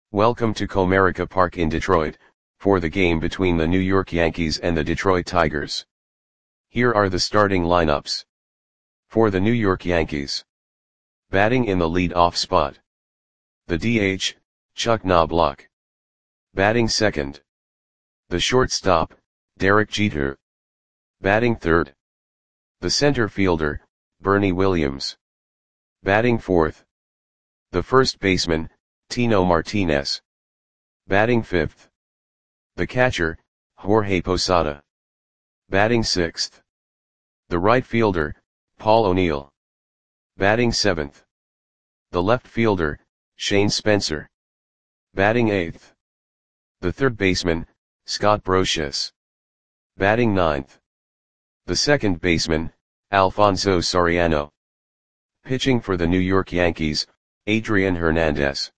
Welcome to Comerica Park in Detroit, for the game between the New York Yankees and the Detroit Tigers. Here are the starting lineups. For the New York Yankees. Batting in the lead-off spot. The DH, Chuck Knobloch. Batting second. The shortstop, Derek Jeter. Batting third. The center fielder, Bernie Williams. Batting fourth. The first baseman, Tino Martinez. Batting fifth. The catcher, Jorge Posada. Batting sixth. The right fielder, Paul O'Neill. Batting seventh. The left fielder, Shane Spencer. Batting eighth. The third baseman, Scott Brosius. Batting ninth. The second baseman, Alfonso Soriano. Pitching for the New York Yankees, Adrian Hernandez.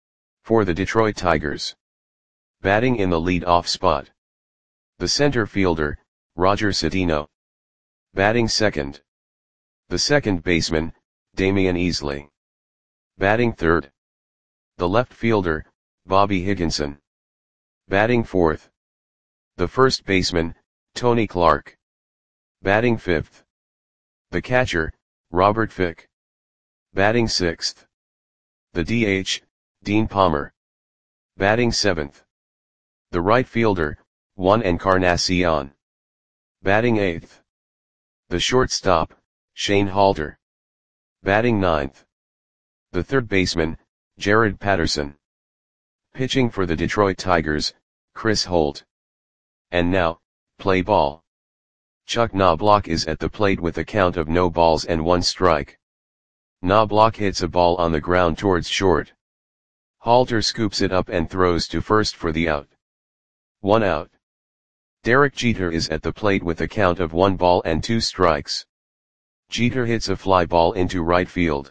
For the Detroit Tigers. Batting in the lead-off spot. The center fielder, Roger Cedeno. Batting second. The second baseman, Damian Easley. Batting third. The left fielder, Bobby Higginson. Batting fourth. The first baseman, Tony Clark. Batting fifth. The catcher, Robert Fick. Batting sixth. The DH, Dean Palmer. Batting seventh. The right fielder, Juan Encarnacion. Batting eighth. The shortstop, Shane Halter. Batting ninth. The third baseman, Jared Patterson. Pitching for the Detroit Tigers, Chris Holt. And now, play ball. Chuck Knobloch is at the plate with a count of no balls and one strike. Knobloch hits a ball on the ground towards short. Halter scoops it up and throws to first for the out. 1 out. Derek Jeter is at the plate with a count of 1 ball and 2 strikes. Jeter hits a fly ball into right field.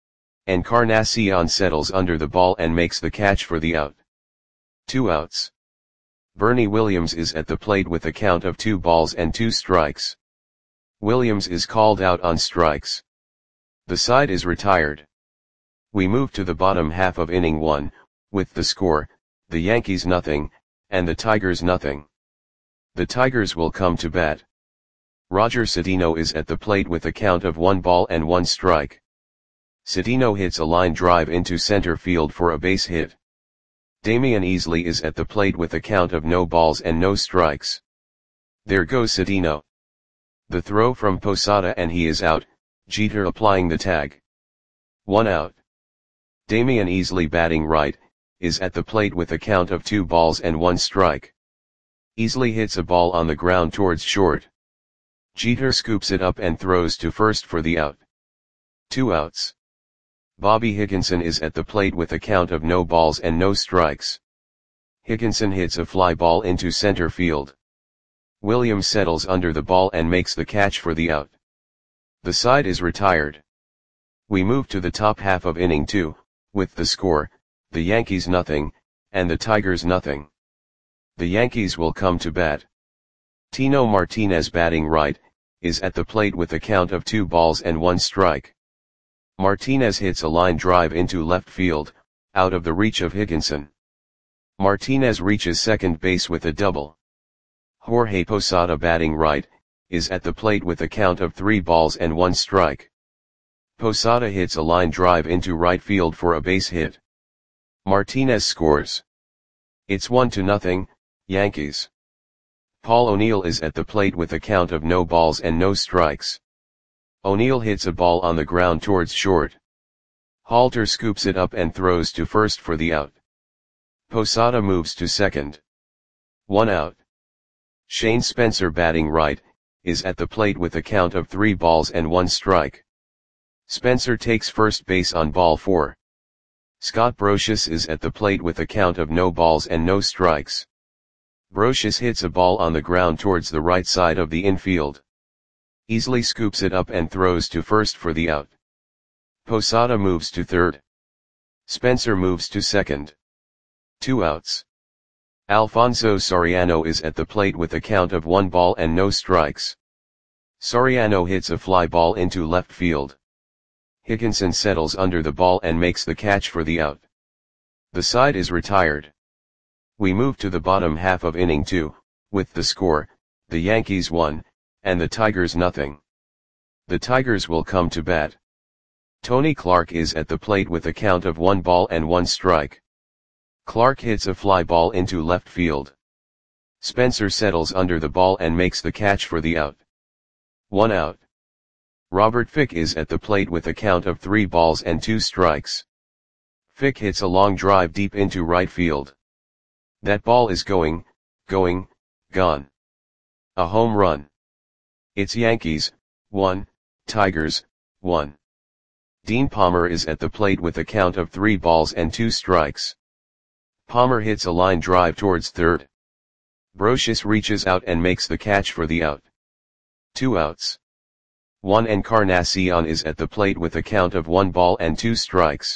Encarnacion settles under the ball and makes the catch for the out. 2 outs. Bernie Williams is at the plate with a count of 2 balls and 2 strikes. Williams is called out on strikes. The side is retired. We move to the bottom half of inning 1, with the score, the Yankees nothing, and the Tigers nothing. The Tigers will come to bat. Roger Cedeno is at the plate with a count of 1 ball and 1 strike. Cedeno hits a line drive into center field for a base hit. Damian Easley is at the plate with a count of no balls and no strikes. There goes Cedeno. The throw from Posada and he is out, Jeter applying the tag. 1 out. Damian Easley batting right, is at the plate with a count of 2 balls and 1 strike. Easley hits a ball on the ground towards short. Jeter scoops it up and throws to first for the out. 2 outs. Bobby Higginson is at the plate with a count of no balls and no strikes. Higginson hits a fly ball into center field. Williams settles under the ball and makes the catch for the out. The side is retired. We move to the top half of inning 2, with the score, the Yankees nothing, and the Tigers nothing. The Yankees will come to bat. Tino Martinez batting right, is at the plate with a count of 2 balls and 1 strike. Martinez hits a line drive into left field, out of the reach of Higginson. Martinez reaches second base with a double. Jorge Posada batting right, is at the plate with a count of 3 balls and 1 strike. Posada hits a line drive into right field for a base hit. Martinez scores. It's 1-0, Yankees. Paul O'Neill is at the plate with a count of no balls and no strikes. O'Neill hits a ball on the ground towards short. Halter scoops it up and throws to first for the out. Posada moves to second. 1 out. Shane Spencer batting right, is at the plate with a count of 3 balls and 1 strike. Spencer takes first base on ball 4. Scott Brosius is at the plate with a count of no balls and no strikes. Brosius hits a ball on the ground towards the right side of the infield. Easley scoops it up and throws to first for the out. Posada moves to third. Spencer moves to second. 2 outs. Alfonso Soriano is at the plate with a count of 1 ball and no strikes. Soriano hits a fly ball into left field. Higginson settles under the ball and makes the catch for the out. The side is retired. We move to the bottom half of inning 2, with the score, the Yankees 1, and the Tigers nothing. The Tigers will come to bat. Tony Clark is at the plate with a count of 1 ball and 1 strike. Clark hits a fly ball into left field. Spencer settles under the ball and makes the catch for the out. 1 out. Robert Fick is at the plate with a count of 3 balls and 2 strikes. Fick hits a long drive deep into right field. That ball is gone. A home run. It's Yankees, 1, Tigers, 1. Dean Palmer is at the plate with a count of 3 balls and 2 strikes. Palmer hits a line drive towards third. Brosius reaches out and makes the catch for the out. 2 outs. Juan Encarnacion is at the plate with a count of 1 ball and 2 strikes.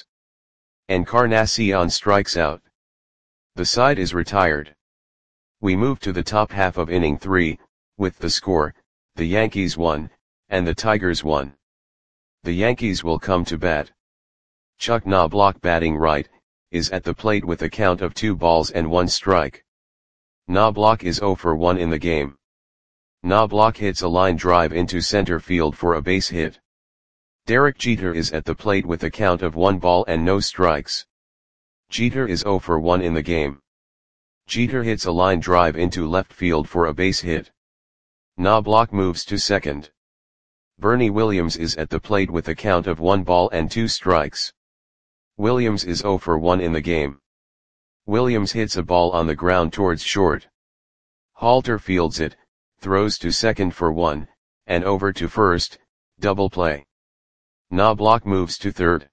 Encarnacion strikes out. The side is retired. We move to the top half of inning 3, with the score, the Yankees 1, and the Tigers 1. The Yankees will come to bat. Chuck Knobloch, batting right, is at the plate with a count of 2 balls and 1 strike. Knobloch is 0 for 1 in the game. Knobloch hits a line drive into center field for a base hit. Derek Jeter is at the plate with a count of 1 ball and no strikes. Jeter is 0 for 1 in the game. Jeter hits a line drive into left field for a base hit. Knobloch moves to second. Bernie Williams is at the plate with a count of 1 ball and 2 strikes. Williams is 0 for 1 in the game. Williams hits a ball on the ground towards short. Halter fields it, throws to second for 1, and over to first, double play. Knobloch moves to third.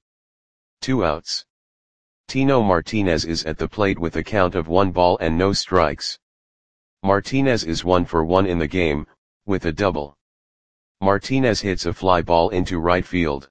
2 outs. Tino Martinez is at the plate with a count of 1 ball and no strikes. Martinez is 1 for 1 in the game, with a double. Martinez hits a fly ball into right field.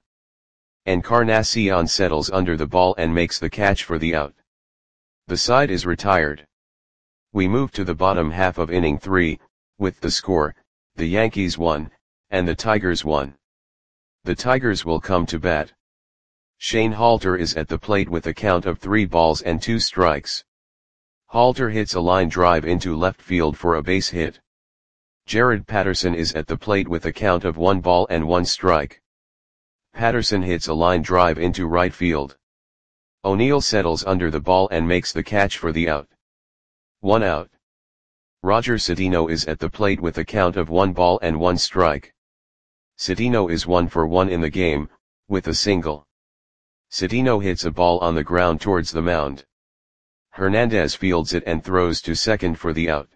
Encarnacion settles under the ball and makes the catch for the out. The side is retired. We move to the bottom half of inning 3, with the score, the Yankees 1, and the Tigers 1. The Tigers will come to bat. Shane Halter is at the plate with a count of 3 balls and 2 strikes. Halter hits a line drive into left field for a base hit. Jared Patterson is at the plate with a count of 1 ball and 1 strike. Patterson hits a line drive into right field. O'Neill settles under the ball and makes the catch for the out. 1 out. Roger Cedeno is at the plate with a count of 1 ball and 1 strike. Cedeno is 1 for 1 in the game, with a single. Cedeno hits a ball on the ground towards the mound. Hernandez fields it and throws to second for the out.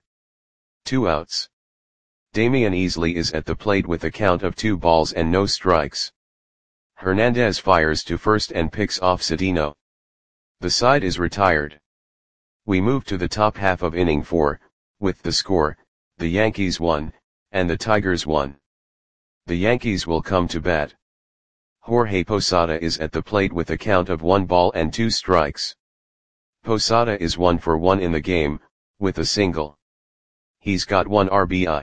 2 outs. Damian Easley is at the plate with a count of 2 balls and no strikes. Hernandez fires to first and picks off Cedeno. The side is retired. We move to the top half of inning 4, with the score, the Yankees 1, and the Tigers 1. The Yankees will come to bat. Jorge Posada is at the plate with a count of 1 ball and 2 strikes. Posada is 1 for 1 in the game, with a single. He's got 1 RBI.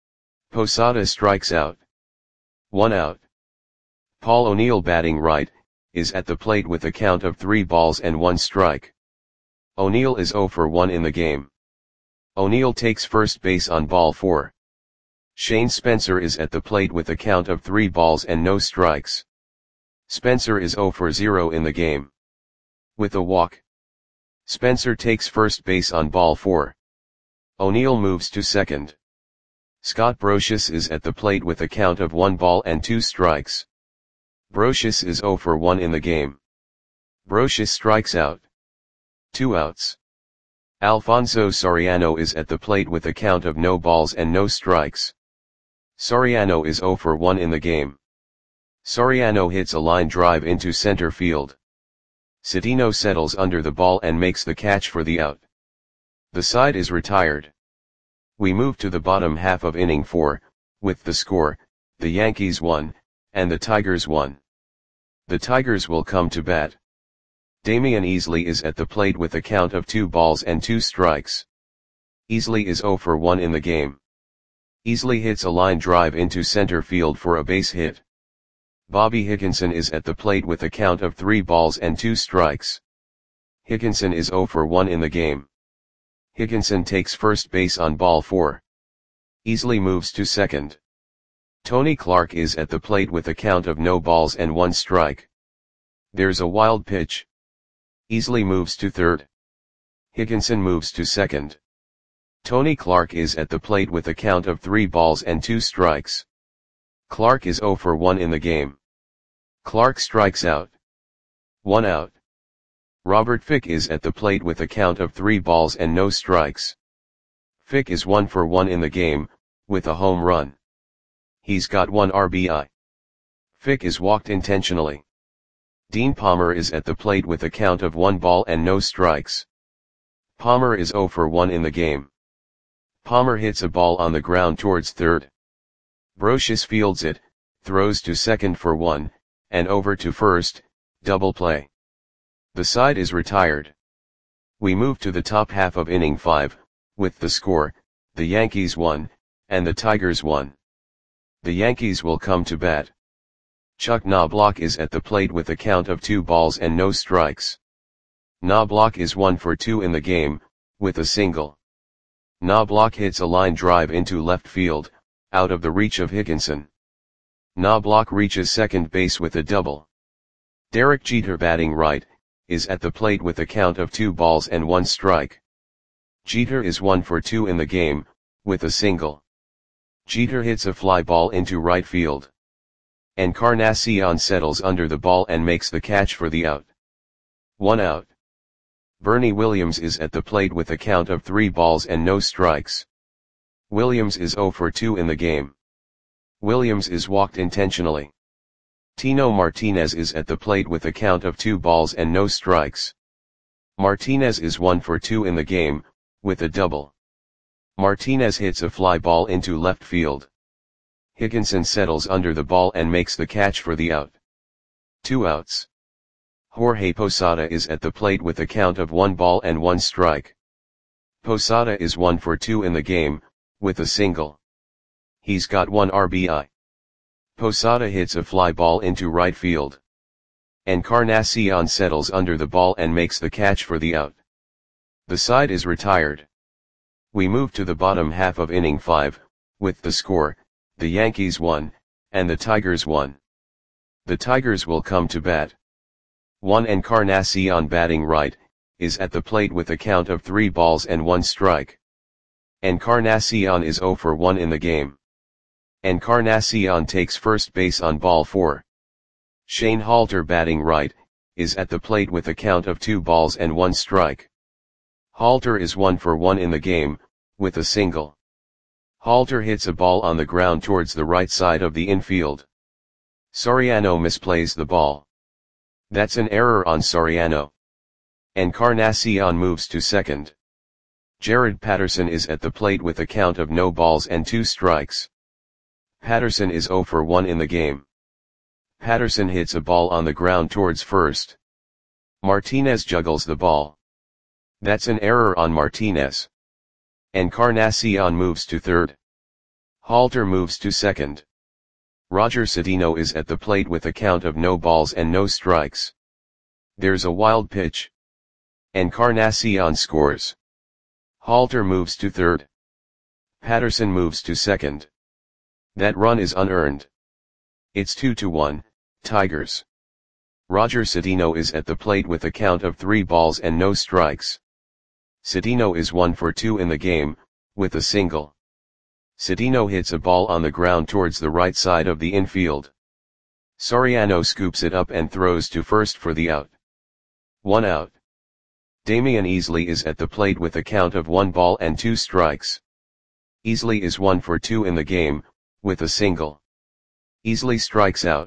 Posada strikes out. 1 out. Paul O'Neill, batting right, is at the plate with a count of 3 balls and 1 strike. O'Neill is 0 for 1 in the game. O'Neill takes first base on ball 4. Shane Spencer is at the plate with a count of 3 balls and no strikes. Spencer is 0 for 0 in the game. With a walk. Spencer takes first base on ball 4. O'Neill moves to second. Scott Brosius is at the plate with a count of 1 ball and 2 strikes. Brosius is 0 for 1 in the game. Brosius strikes out. 2 outs. Alfonso Soriano is at the plate with a count of no balls and no strikes. Soriano is 0 for 1 in the game. Soriano hits a line drive into center field. Cedeno settles under the ball and makes the catch for the out. The side is retired. We move to the bottom half of inning 4, with the score, the Yankees 1, and the Tigers 1. The Tigers will come to bat. Damian Easley is at the plate with a count of 2 balls and 2 strikes. Easley is 0 for 1 in the game. Easley hits a line drive into center field for a base hit. Bobby Higginson is at the plate with a count of 3 balls and 2 strikes. Higginson is 0 for 1 in the game. Higginson takes first base on ball 4. Easily moves to second. Tony Clark is at the plate with a count of no balls and 1 strike. There's a wild pitch. Easily moves to third. Higginson moves to second. Tony Clark is at the plate with a count of 3 balls and 2 strikes. Clark is 0 for 1 in the game. Clark strikes out. 1 out. Robert Fick is at the plate with a count of 3 balls and no strikes. Fick is 1 for 1 in the game, with a home run. He's got 1 RBI. Fick is walked intentionally. Dean Palmer is at the plate with a count of 1 ball and no strikes. Palmer is 0 for 1 in the game. Palmer hits a ball on the ground towards third. Brocious fields it, throws to second for 1, and over to first, double play. The side is retired. We move to the top half of inning 5, with the score, the Yankees 1, and the Tigers 1. The Yankees will come to bat. Chuck Knobloch is at the plate with a count of 2 balls and no strikes. Knobloch is 1 for 2 in the game, with a single. Knobloch hits a line drive into left field, out of the reach of Higginson. Knobloch reaches second base with a double. Derek Jeter, batting right, is at the plate with a count of 2 balls and 1 strike. Jeter is 1 for 2 in the game, with a single. Jeter hits a fly ball into right field. Encarnacion settles under the ball and makes the catch for the out. 1 out. Bernie Williams is at the plate with a count of 3 balls and no strikes. Williams is 0 for 2 in the game. Williams is walked intentionally. Tino Martinez is at the plate with a count of 2 balls and no strikes. Martinez is 1 for 2 in the game, with a double. Martinez hits a fly ball into left field. Higginson settles under the ball and makes the catch for the out. 2 outs. Jorge Posada is at the plate with a count of 1 ball and 1 strike. Posada is 1 for 2 in the game, with a single. He's got 1 RBI. Posada hits a fly ball into right field. Encarnacion settles under the ball and makes the catch for the out. The side is retired. We move to the bottom half of inning 5, with the score, the Yankees 1, and the Tigers 1. The Tigers will come to bat. 1 Encarnacion, batting right, is at the plate with a count of 3 balls and 1 strike. Encarnacion is 0 for 1 in the game. Encarnacion takes first base on ball 4. Shane Halter, batting right, is at the plate with a count of 2 balls and 1 strike. Halter is 1 for 1 in the game, with a single. Halter hits a ball on the ground towards the right side of the infield. Soriano misplays the ball. That's an error on Soriano. Encarnacion moves to second. Jared Patterson is at the plate with a count of no balls and 2 strikes. Patterson is 0 for 1 in the game. Patterson hits a ball on the ground towards first. Martinez juggles the ball. That's an error on Martinez. Encarnacion moves to third. Halter moves to second. Roger Cedeno is at the plate with a count of no balls and no strikes. There's a wild pitch. Encarnacion scores. Halter moves to third. Patterson moves to second. That run is unearned. It's 2-1, Tigers. Roger Cedeno is at the plate with a count of 3 balls and no strikes. Cedeno is 1 for 2 in the game, with a single. Cedeno hits a ball on the ground towards the right side of the infield. Soriano scoops it up and throws to first for the out. 1 out. Damian Easley is at the plate with a count of 1 ball and 2 strikes. Easley is 1 for 2 in the game, with a single. Easley strikes out.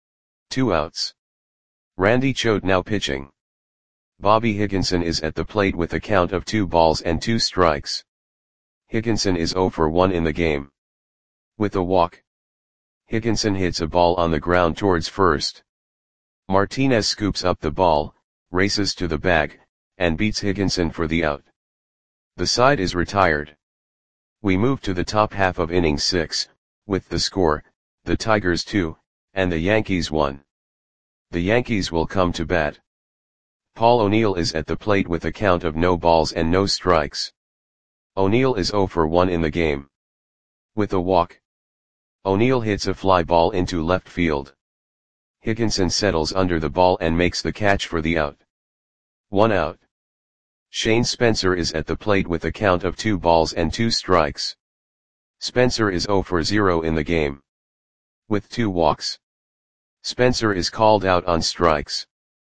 2 outs. Randy Choate now pitching. Bobby Higginson is at the plate with a count of 2 balls and 2 strikes. Higginson is 0 for 1 in the game. With a walk. Higginson hits a ball on the ground towards first. Martinez scoops up the ball, races to the bag, and beats Higginson for the out. The side is retired. We move to the top half of inning 6, with the score, the Tigers 2, and the Yankees 1. The Yankees will come to bat. Paul O'Neill is at the plate with a count of no balls and no strikes. O'Neill is 0 for 1 in the game. With a walk, O'Neill hits a fly ball into left field. Higginson settles under the ball and makes the catch for the out. 1 out. Shane Spencer is at the plate with a count of 2 balls and 2 strikes. Spencer is 0 for 0 in the game. With 2 walks, Spencer is called out on strikes.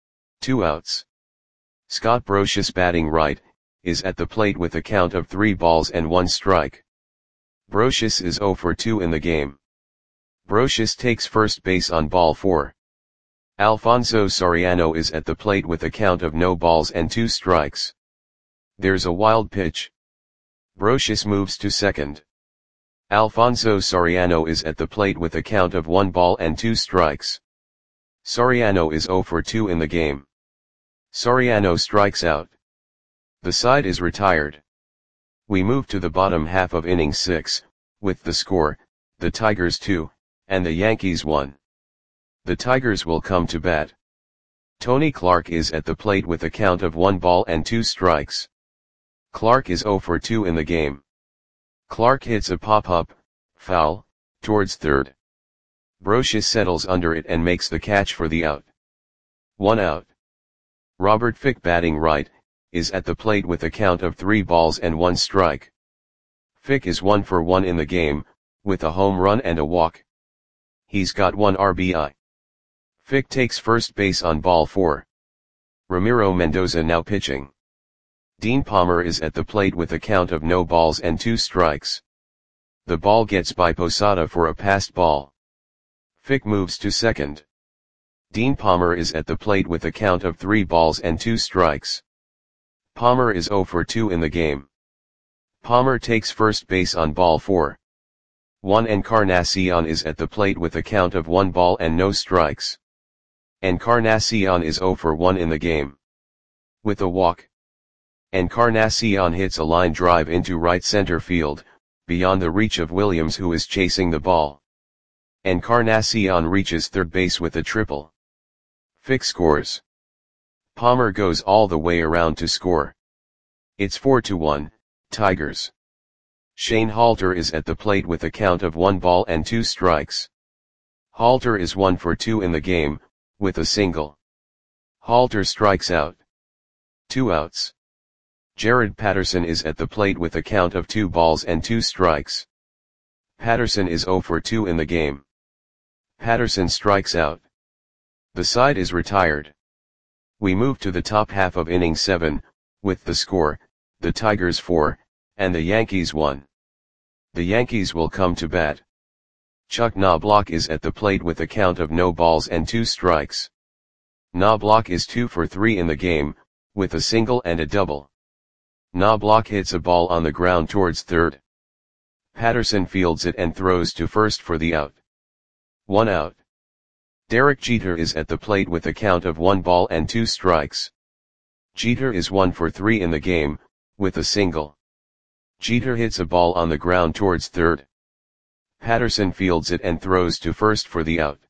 2 outs. Scott Brosius, batting right, is at the plate with a count of 3 balls and 1 strike. Brosius is 0 for 2 in the game. Brosius takes first base on ball 4. Alfonso Soriano is at the plate with a count of no balls and 2 strikes. There's a wild pitch. Brosius moves to second. Alfonso Soriano is at the plate with a count of 1 ball and 2 strikes. Soriano is 0 for 2 in the game. Soriano strikes out. The side is retired. We move to the bottom half of inning 6, with the score, the Tigers 2, and the Yankees 1. The Tigers will come to bat. Tony Clark is at the plate with a count of 1 ball and 2 strikes. Clark is 0 for 2 in the game. Clark hits a pop-up, foul, towards third. Brosius settles under it and makes the catch for the out. 1 out. Robert Fick, batting right, is at the plate with a count of 3 balls and 1 strike. Fick is 1 for 1 in the game, with a home run and a walk. He's got 1 RBI. Fick takes first base on ball 4. Ramiro Mendoza now pitching. Dean Palmer is at the plate with a count of no balls and 2 strikes. The ball gets by Posada for a passed ball. Fick moves to second. Dean Palmer is at the plate with a count of 3 balls and 2 strikes. Palmer is 0 for 2 in the game. Palmer takes first base on ball 4. Juan Encarnacion is at the plate with a count of 1 ball and no strikes. Encarnacion is 0 for 1 in the game. With a walk, Encarnacion hits a line drive into right center field, beyond the reach of Williams, who is chasing the ball. Encarnacion reaches third base with a triple. Fick scores. Palmer goes all the way around to score. It's 4-1, Tigers. Shane Halter is at the plate with a count of 1 ball and 2 strikes. Halter is 1 for 2 in the game, with a single. Halter strikes out. 2 outs. Jared Patterson is at the plate with a count of 2 balls and 2 strikes. Patterson is 0 for 2 in the game. Patterson strikes out. The side is retired. We move to the top half of inning 7, with the score, the Tigers 4, and the Yankees 1. The Yankees will come to bat. Chuck Knobloch is at the plate with a count of no balls and 2 strikes. Knobloch is 2 for 3 in the game, with a single and a double. Knobloch hits a ball on the ground towards third. Patterson fields it and throws to first for the out. 1 out. Derek Jeter is at the plate with a count of 1 ball and 2 strikes. Jeter is 1 for 3 in the game, with a single. Jeter hits a ball on the ground towards third. Patterson fields it and throws to first for the out.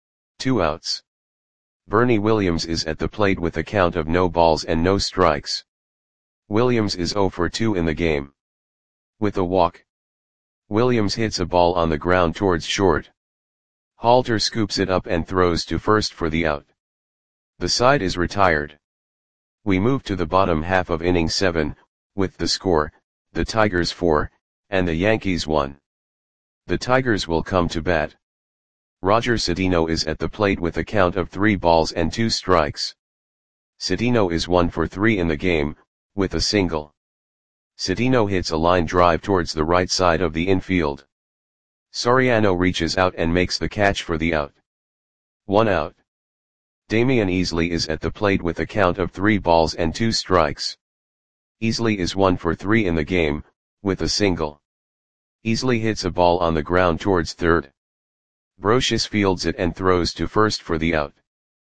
2 outs. Bernie Williams is at the plate with a count of no balls and no strikes. Williams is 0 for 2 in the game. With a walk, Williams hits a ball on the ground towards short. Halter scoops it up and throws to first for the out. The side is retired. We move to the bottom half of inning 7, with the score, the Tigers 4, and the Yankees 1. The Tigers will come to bat. Roger Cedeno is at the plate with a count of 3 balls and 2 strikes. Cedeno is 1 for 3 in the game, with a single. Cedeno hits a line drive towards the right side of the infield. Soriano reaches out and makes the catch for the out. 1 out. Damian Easley is at the plate with a count of 3 balls and 2 strikes. Easley is 1 for 3 in the game, with a single. Easley hits a ball on the ground towards third. Brosius fields it and throws to first for the out.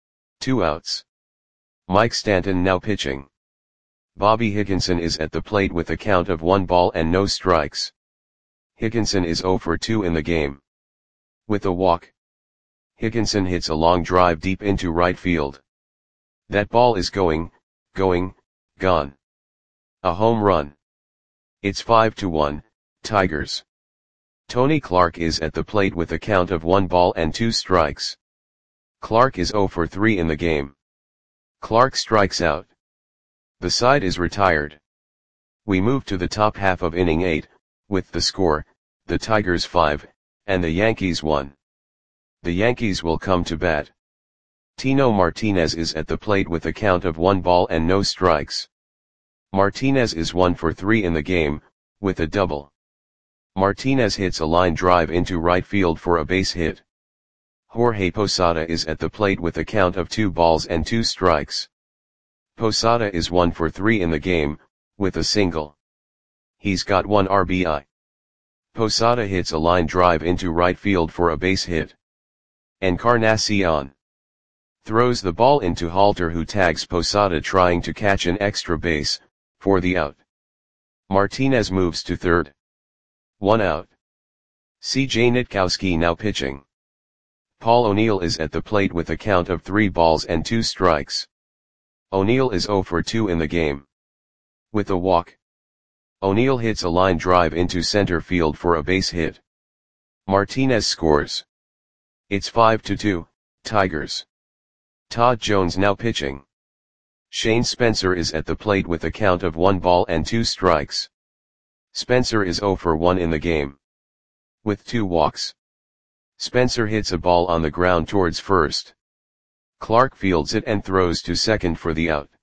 2 outs. Mike Stanton now pitching. Bobby Higginson is at the plate with a count of 1 ball and no strikes. Higginson is 0 for 2 in the game. With a walk, Higginson hits a long drive deep into right field. That ball is going, going, gone. A home run. It's 5-1, Tigers. Tony Clark is at the plate with a count of 1 ball and 2 strikes. Clark is 0 for 3 in the game. Clark strikes out. The side is retired. We move to the top half of inning 8, with the score, the Tigers 5, and the Yankees 1. The Yankees will come to bat. Tino Martinez is at the plate with a count of 1 ball and no strikes. Martinez is 1 for 3 in the game, with a double. Martinez hits a line drive into right field for a base hit. Jorge Posada is at the plate with a count of 2 balls and 2 strikes. Posada is 1 for 3 in the game, with a single. He's got 1 RBI. Posada hits a line drive into right field for a base hit. Encarnacion throws the ball into Halter, who tags Posada trying to catch an extra base, for the out. Martinez moves to third. 1 out. C.J. Nitkowski now pitching. Paul O'Neill is at the plate with a count of 3 balls and 2 strikes. O'Neill is 0 for 2 in the game. With a walk. O'Neill hits a line drive into center field for a base hit. Martinez scores. It's 5-2, Tigers. Todd Jones now pitching. Shane Spencer is at the plate with a count of 1 ball and 2 strikes. Spencer is 0 for 1 in the game. With 2 walks. Spencer hits a ball on the ground towards first. Clark fields it and throws to second for the out.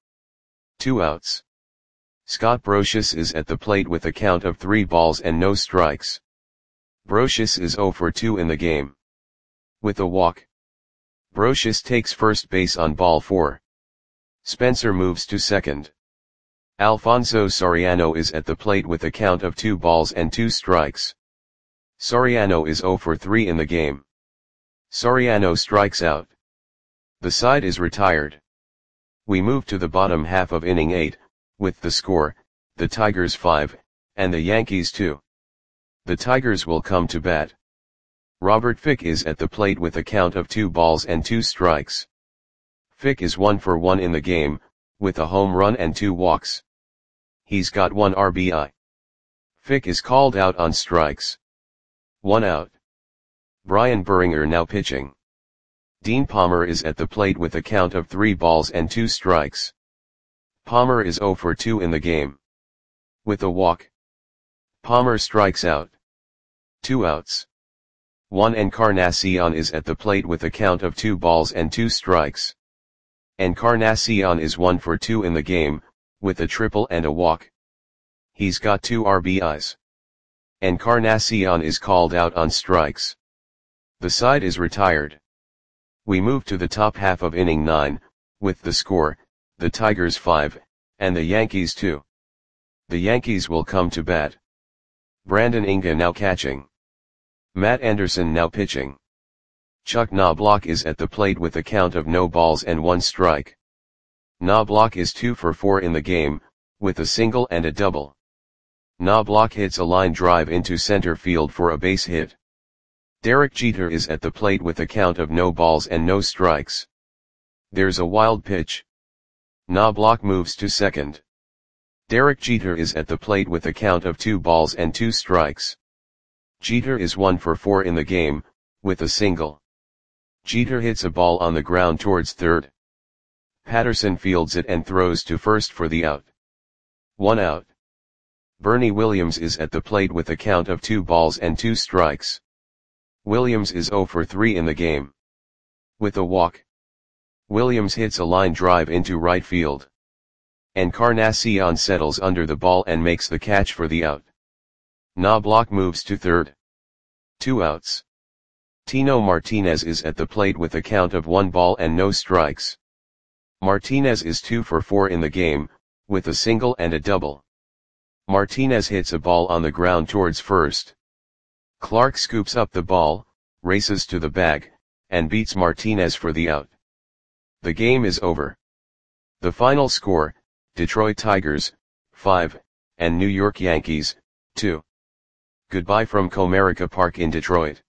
2 outs. Scott Brosius is at the plate with a count of 3 balls and no strikes. Brosius is 0 for 2 in the game. With a walk. Brosius takes first base on ball 4. Spencer moves to second. Alfonso Soriano is at the plate with a count of 2 balls and 2 strikes. Soriano is 0 for 3 in the game. Soriano strikes out. The side is retired. We move to the bottom half of inning 8, with the score, the Tigers 5, and the Yankees 2. The Tigers will come to bat. Robert Fick is at the plate with a count of 2 balls and 2 strikes. Fick is 1 for 1 in the game, with a home run and 2 walks. He's got 1 RBI. Fick is called out on strikes. 1 out. Brian Buringer now pitching. Dean Palmer is at the plate with a count of 3 balls and 2 strikes. Palmer is 0 for 2 in the game. With a walk. Palmer strikes out. 2 outs. Juan Encarnacion is at the plate with a count of 2 balls and 2 strikes. Encarnacion is 1 for 2 in the game, with a triple and a walk. He's got 2 RBIs. Encarnacion is called out on strikes. The side is retired. We move to the top half of inning 9, with the score, the Tigers 5, and the Yankees 2. The Yankees will come to bat. Brandon Inga now catching. Matt Anderson now pitching. Chuck Knobloch is at the plate with a count of no balls and 1 strike. Knobloch is 2 for 4 in the game, with a single and a double. Knobloch hits a line drive into center field for a base hit. Derek Jeter is at the plate with a count of no balls and no strikes. There's a wild pitch. Knobloch moves to second. Derek Jeter is at the plate with a count of 2 balls and 2 strikes. Jeter is 1 for 4 in the game, with a single. Jeter hits a ball on the ground towards third. Patterson fields it and throws to first for the out. 1 out. Bernie Williams is at the plate with a count of 2 balls and 2 strikes. Williams is 0 for 3 in the game. With a walk. Williams hits a line drive into right field. Encarnacion settles under the ball and makes the catch for the out. Knobloch moves to third. 2 outs. Tino Martinez is at the plate with a count of 1 ball and no strikes. Martinez is 2 for 4 in the game, with a single and a double. Martinez hits a ball on the ground towards first. Clark scoops up the ball, races to the bag, and beats Martinez for the out. The game is over. The final score, Detroit Tigers, 5, and New York Yankees, 2. Goodbye from Comerica Park in Detroit.